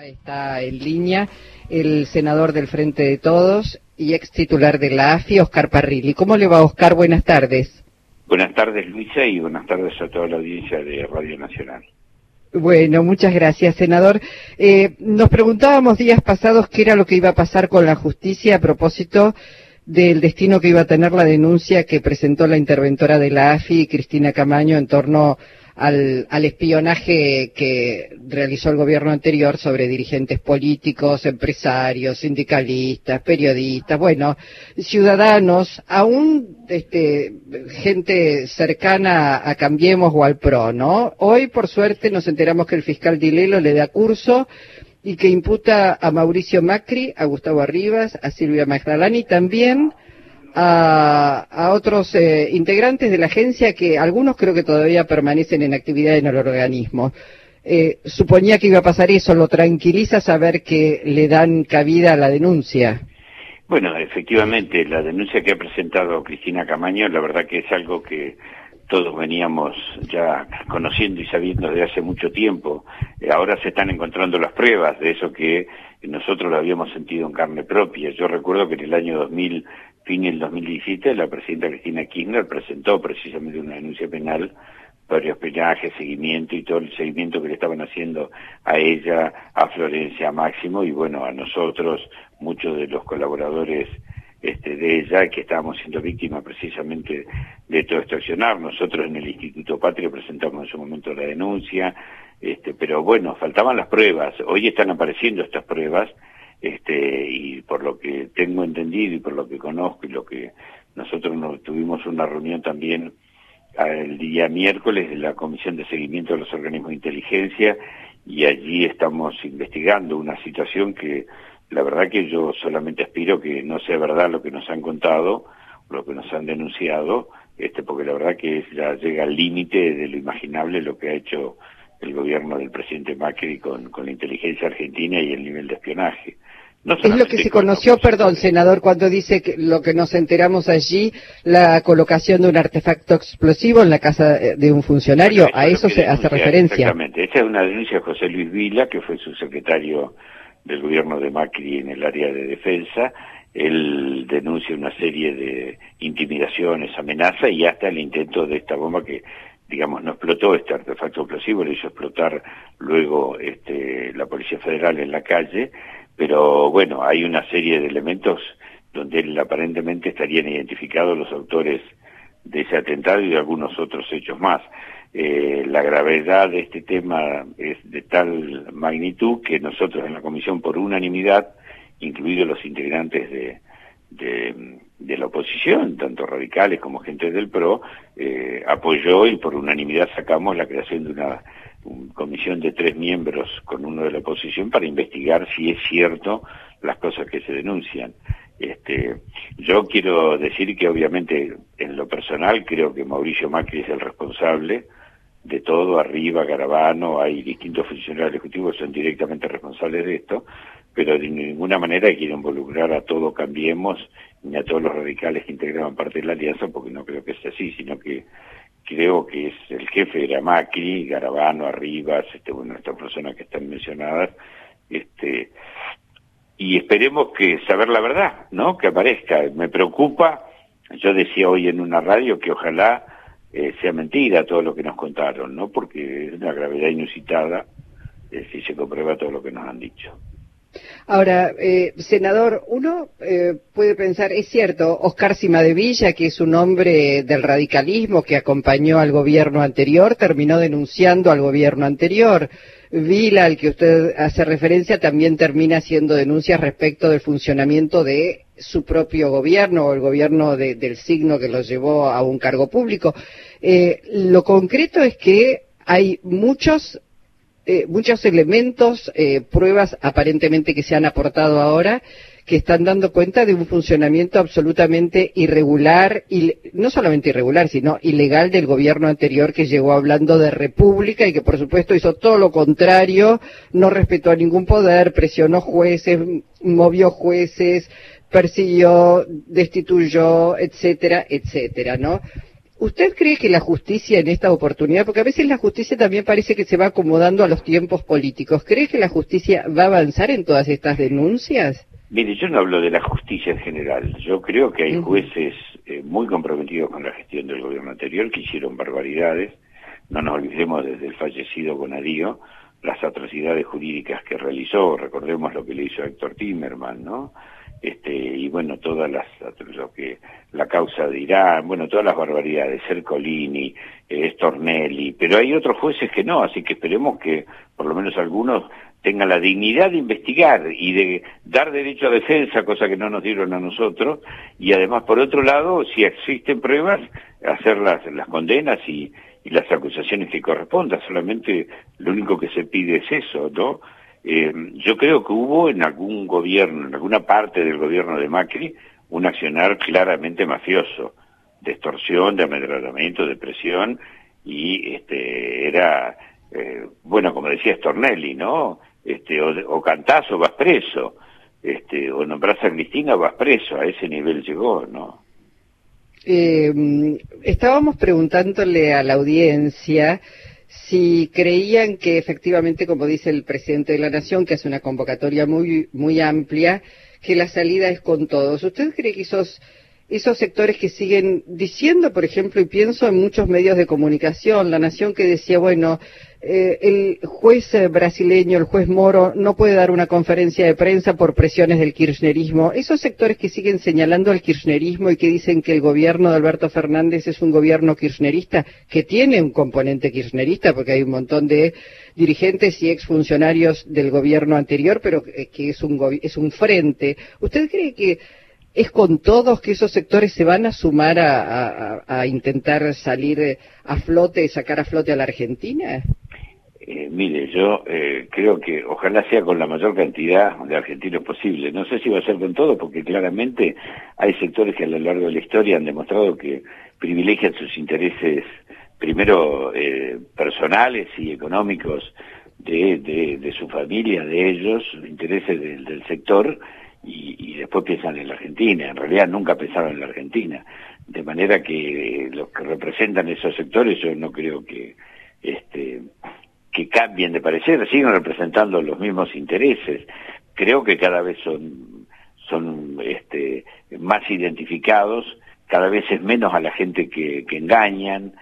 está en línea el senador del Frente de Todos y ex titular de la AFI, Oscar Parrilli. ¿Cómo le va, Oscar? Buenas tardes. Buenas tardes, Luisa, y buenas tardes a toda la audiencia de Radio Nacional. Bueno, muchas gracias, senador. Nos preguntábamos días pasados qué era lo que iba a pasar con la justicia a propósito del destino que iba a tener la denuncia que presentó la interventora de la AFI, Cristina Camaño, en torno al espionaje que realizó el gobierno anterior sobre dirigentes políticos, empresarios, sindicalistas, periodistas, bueno, ciudadanos, aún gente cercana a Cambiemos o al PRO, ¿no? Hoy, por suerte, nos enteramos que el fiscal Dilelo le da curso y que imputa a Mauricio Macri, a Gustavo Arribas, a Silvia Magdalani y también a otros integrantes de la agencia, que algunos creo que todavía permanecen en actividad en el organismo. Suponía que iba a pasar eso. ¿Lo tranquiliza saber que le dan cabida a la denuncia? Bueno, efectivamente, la denuncia que ha presentado Cristina Camaño, la verdad que es algo que todos veníamos ya conociendo y sabiendo desde hace mucho tiempo. Ahora se están encontrando las pruebas de eso que nosotros lo habíamos sentido en carne propia. Yo recuerdo que en el año 2000, fin del 2017, la presidenta Cristina Kirchner presentó precisamente una denuncia penal por espionaje, seguimiento y todo el seguimiento que le estaban haciendo a ella, a Florencia, a Máximo y bueno, a nosotros, muchos de los colaboradores de ella, que estábamos siendo víctimas precisamente de todo este accionar. Nosotros en el Instituto Patria presentamos en su momento la denuncia, pero bueno, faltaban las pruebas. Hoy están apareciendo estas pruebas, y por lo que tengo entendido y por lo que conozco y lo que nosotros tuvimos una reunión también el día miércoles de la Comisión de Seguimiento de los Organismos de Inteligencia, y allí estamos investigando una situación que la verdad que yo solamente aspiro que no sea verdad lo que nos han contado, lo que nos han denunciado, porque la verdad que ya llega al límite de lo imaginable lo que ha hecho el gobierno del presidente Macri con la inteligencia argentina y el nivel de espionaje. No es lo que se conoció, perdón, senador, cuando dice que lo que nos enteramos allí, la colocación de un artefacto explosivo en la casa de un funcionario, bueno, a eso se hace referencia. Exactamente, esta es una denuncia de José Luis Vila, que fue subsecretario del gobierno de Macri en el área de defensa. Él denuncia una serie de intimidaciones, amenazas y hasta el intento de esta bomba que, digamos, no explotó, este artefacto explosivo, lo hizo explotar luego la Policía Federal en la calle, pero bueno, hay una serie de elementos donde aparentemente estarían identificados los autores de ese atentado y de algunos otros hechos más. La gravedad de este tema es de tal magnitud que nosotros en la comisión, por unanimidad, incluidos los integrantes de la oposición, tanto radicales como gente del PRO, apoyó y por unanimidad sacamos la creación de una comisión de 3 miembros con uno de la oposición para investigar si es cierto las cosas que se denuncian. Yo quiero decir que obviamente en lo personal creo que Mauricio Macri es el responsable de todo, Arriba, Garabano, hay distintos funcionarios ejecutivos que son directamente responsables de esto, pero de ninguna manera quiero involucrar a todo Cambiemos ni a todos los radicales que integraban parte de la alianza, porque no creo que sea así, sino que creo que es el jefe era Macri, Garabano, Arribas, bueno, estas personas que están mencionadas, y esperemos que saber la verdad, ¿no? Que aparezca. Me preocupa, yo decía hoy en una radio que ojalá sea mentira todo lo que nos contaron, ¿no? Porque es una gravedad inusitada si se comprueba todo lo que nos han dicho. Ahora, senador, uno puede pensar, es cierto, Oscar Cimadevilla, que es un hombre del radicalismo que acompañó al gobierno anterior, terminó denunciando al gobierno anterior. Vila, al que usted hace referencia, también termina haciendo denuncias respecto del funcionamiento de su propio gobierno o el gobierno del signo que lo llevó a un cargo público. Lo concreto es que hay muchos elementos, pruebas aparentemente que se han aportado ahora, que están dando cuenta de un funcionamiento absolutamente irregular, y no solamente irregular, sino ilegal del gobierno anterior, que llegó hablando de república y que por supuesto hizo todo lo contrario, no respetó a ningún poder, presionó jueces, movió jueces, persiguió, destituyó, etcétera, etcétera, ¿no? ¿Usted cree que la justicia en esta oportunidad, porque a veces la justicia también parece que se va acomodando a los tiempos políticos, ¿cree que la justicia va a avanzar en todas estas denuncias? Mire, yo no hablo de la justicia en general. Yo creo que hay jueces muy comprometidos con la gestión del gobierno anterior que hicieron barbaridades. No nos olvidemos desde el fallecido Bonadío, las atrocidades jurídicas que realizó. Recordemos lo que le hizo a Héctor Timerman, ¿no? Y bueno, la causa de Irán, bueno, todas las barbaridades, Ercolini, Stornelli, pero hay otros jueces que no, así que esperemos que por lo menos algunos tengan la dignidad de investigar y de dar derecho a defensa, cosa que no nos dieron a nosotros, y además, por otro lado, si existen pruebas, hacer las condenas y las acusaciones que correspondan. Solamente lo único que se pide es eso, ¿no? Yo creo que hubo en algún gobierno, en alguna parte del gobierno de Macri, un accionar claramente mafioso, de extorsión, de amedrentamiento, de presión, y era, bueno, como decía Stornelli, ¿no? O cantás o vas preso, o nombrás a Cristina o vas preso, a ese nivel llegó, ¿no? Estábamos preguntándole a la audiencia si creían que efectivamente, como dice el presidente de la Nación, que hace una convocatoria muy amplia, que la salida es con todos. ¿Usted cree que esos sectores que siguen diciendo, por ejemplo, y pienso en muchos medios de comunicación, La Nación que decía, bueno, el juez brasileño, el juez Moro, no puede dar una conferencia de prensa por presiones del kirchnerismo, esos sectores que siguen señalando al kirchnerismo y que dicen que el gobierno de Alberto Fernández es un gobierno kirchnerista, que tiene un componente kirchnerista, porque hay un montón de dirigentes y exfuncionarios del gobierno anterior, pero que es un frente. ¿Usted cree que es con todos que esos sectores se van a sumar a intentar salir a flote, sacar a flote a la Argentina? Mire, yo creo que ojalá sea con la mayor cantidad de argentinos posible. No sé si va a ser con todo, porque claramente hay sectores que a lo largo de la historia han demostrado que privilegian sus intereses, primero personales y económicos de su familia, de ellos, sus intereses del sector, y después piensan en la Argentina. En realidad nunca pensaron en la Argentina. De manera que los que representan esos sectores, yo no creo que cambien de parecer, siguen representando los mismos intereses. Creo que cada vez son más identificados, cada vez es menos a la gente que engañan,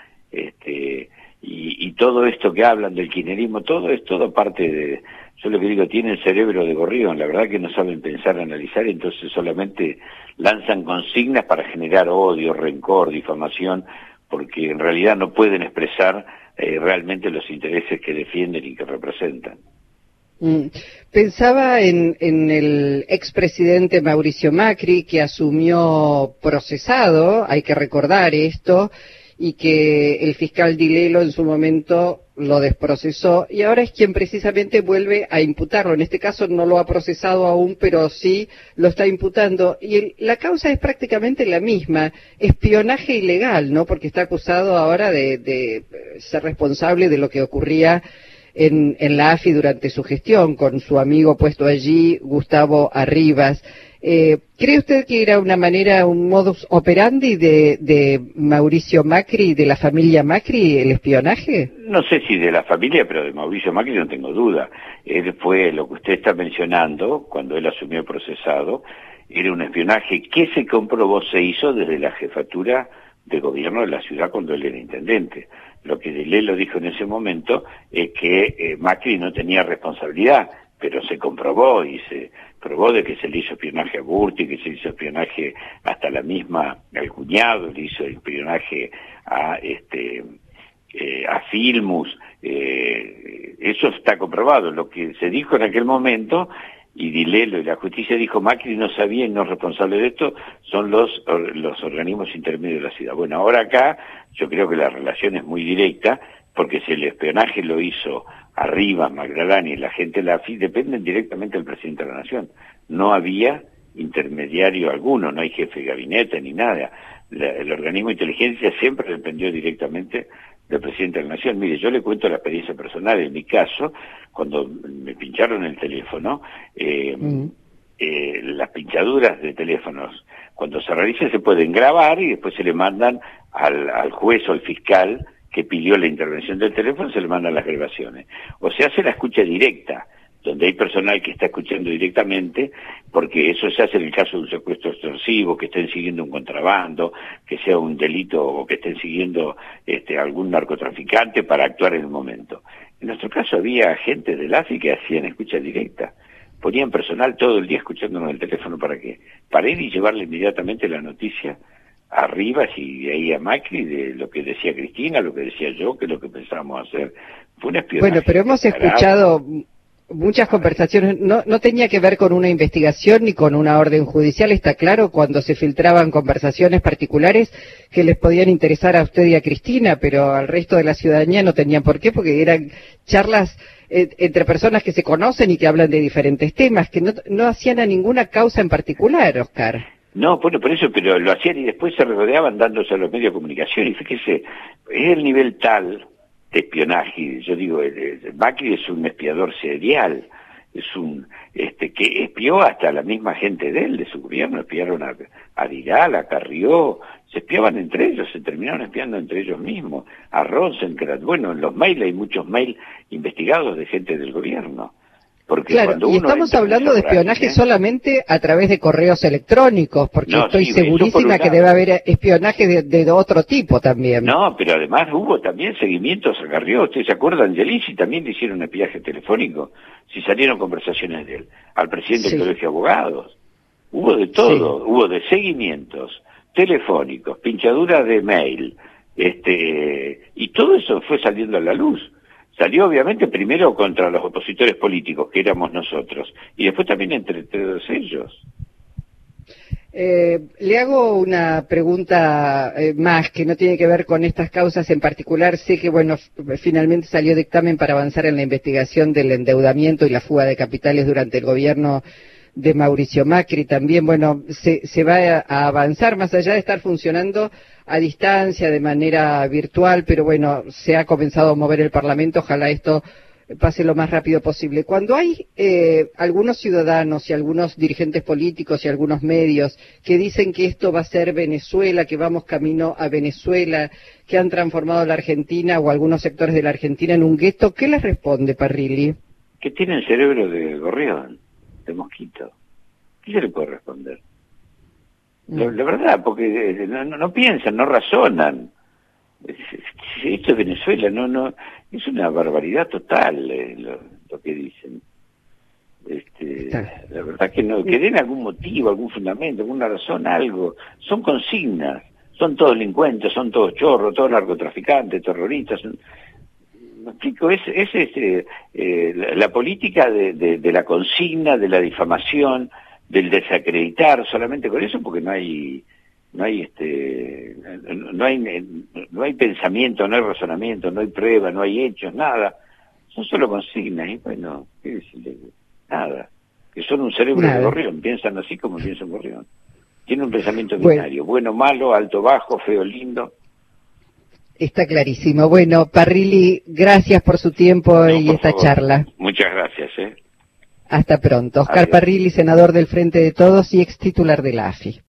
y todo esto que hablan del kirchnerismo, todo es todo parte de, yo lo que digo, tienen cerebro de gorrión, la verdad que no saben pensar, analizar, entonces solamente lanzan consignas para generar odio, rencor, difamación, porque en realidad no pueden expresar realmente los intereses que defienden y que representan. Pensaba en el expresidente Mauricio Macri, que asumió procesado, hay que recordar esto, y que el fiscal Dilelo en su momento lo desprocesó, y ahora es quien precisamente vuelve a imputarlo. En este caso no lo ha procesado aún, pero sí lo está imputando, y la causa es prácticamente la misma, espionaje ilegal, ¿no? Porque está acusado ahora de ser responsable de lo que ocurría en la AFI durante su gestión, con su amigo puesto allí, Gustavo Arribas. ¿Cree usted que era una manera, un modus operandi de Mauricio Macri, de la familia Macri, el espionaje? No sé si de la familia, pero de Mauricio Macri no tengo duda. Él fue lo que usted está mencionando, cuando él asumió procesado, era un espionaje que se comprobó, se hizo desde la jefatura de gobierno de la ciudad cuando él era intendente. Lo que Dilelo dijo en ese momento es que Macri no tenía responsabilidad, pero se comprobó y se probó de que se le hizo espionaje a Burti, que se hizo espionaje hasta la misma, al cuñado, le hizo espionaje a Filmus, eso está comprobado. Lo que se dijo en aquel momento, y Dilelo y la justicia dijo, Macri no sabía y no es responsable de esto, son los organismos intermedios de la ciudad. Bueno, ahora acá yo creo que la relación es muy directa, porque si el espionaje lo hizo Arribas, Magdalani y la gente de la AFI, dependen directamente del presidente de la Nación. No había intermediario alguno, no hay jefe de gabinete ni nada. El organismo de inteligencia siempre dependió directamente del presidente de la Nación. Mire, yo le cuento la experiencia personal. En mi caso, cuando me pincharon el teléfono, las pinchaduras de teléfonos, Cuando se realiza se pueden grabar y después se le mandan al juez o al fiscal que pidió la intervención del teléfono, se le mandan las grabaciones. O se hace la escucha directa, donde hay personal que está escuchando directamente, porque eso se hace en el caso de un secuestro extorsivo, que estén siguiendo un contrabando, que sea un delito o que estén siguiendo algún narcotraficante para actuar en el momento. En nuestro caso había agentes del AFI que hacían escucha directa, ponían personal todo el día escuchándonos el teléfono para ir y llevarle inmediatamente la noticia arriba, si veía Macri, de lo que decía Cristina, lo que decía yo, que es lo que pensábamos hacer. Fue un espionaje. Bueno, pero hemos escuchado muchas conversaciones, no tenía que ver con una investigación ni con una orden judicial, está claro, cuando se filtraban conversaciones particulares que les podían interesar a usted y a Cristina, pero al resto de la ciudadanía no tenían por qué, porque eran charlas entre personas que se conocen y que hablan de diferentes temas, que no hacían a ninguna causa en particular, Oscar. No, bueno, por eso, pero lo hacían y después se rodeaban dándose a los medios de comunicación, y fíjese, es el nivel tal de espionaje. Yo digo, Macri es un espiador serial, es que espió hasta la misma gente de él, de su gobierno. Espiaron a Diral, a Carrió, se espiaban entre ellos, se terminaron espiando entre ellos mismos, a Rosenkrantz. Bueno, en los mails hay muchos mails investigados de gente del gobierno. Porque claro, y estamos hablando de espionaje solamente a través de correos electrónicos, porque estoy segurísima que debe haber espionaje de otro tipo también. No, pero además hubo también seguimientos a Carrió. ¿Ustedes se acuerdan? Angelici también le hicieron un espiaje telefónico, si salieron conversaciones de él, al presidente del Colegio de Abogados. Hubo de todo, hubo de seguimientos telefónicos, pinchaduras de mail, y todo eso fue saliendo a la luz. Salió obviamente primero contra los opositores políticos, que éramos nosotros, y después también entre todos ellos. Le hago una pregunta más, que no tiene que ver con estas causas en particular. Sé que, bueno, finalmente salió dictamen para avanzar en la investigación del endeudamiento y la fuga de capitales durante el gobierno de Mauricio Macri. También, bueno, se va a avanzar, más allá de estar funcionando a distancia, de manera virtual, pero bueno, se ha comenzado a mover el Parlamento, ojalá esto pase lo más rápido posible. Cuando hay algunos ciudadanos y algunos dirigentes políticos y algunos medios que dicen que esto va a ser Venezuela, que vamos camino a Venezuela, que han transformado la Argentina o algunos sectores de la Argentina en un gueto, ¿qué les responde Parrilli? Que tienen cerebro de gorrión, de mosquito. ¿Qué se le puede responder? La verdad, porque no piensan, no razonan. Esto es Venezuela, no es una barbaridad total lo que dicen. La verdad que no, que den algún motivo, algún fundamento, alguna razón, algo. Son consignas, son todos delincuentes, son todos chorros, todos narcotraficantes, terroristas. Me explico, la política de la consigna, de la difamación, del desacreditar, solamente con eso, porque no hay pensamiento, no hay razonamiento, no hay prueba, no hay hechos, nada. Son solo consignas, y bueno, ¿qué decirle? Nada. Que son un cerebro de gorrión, piensan así como piensa un gorrión. Tienen un pensamiento binario, bueno, malo, alto, bajo, feo, lindo. Está clarísimo. Bueno, Parrilli, gracias por su tiempo y esta charla. Muchas gracias, Hasta pronto. Oscar Adiós. Parrilli, senador del Frente de Todos y ex titular de la AFI.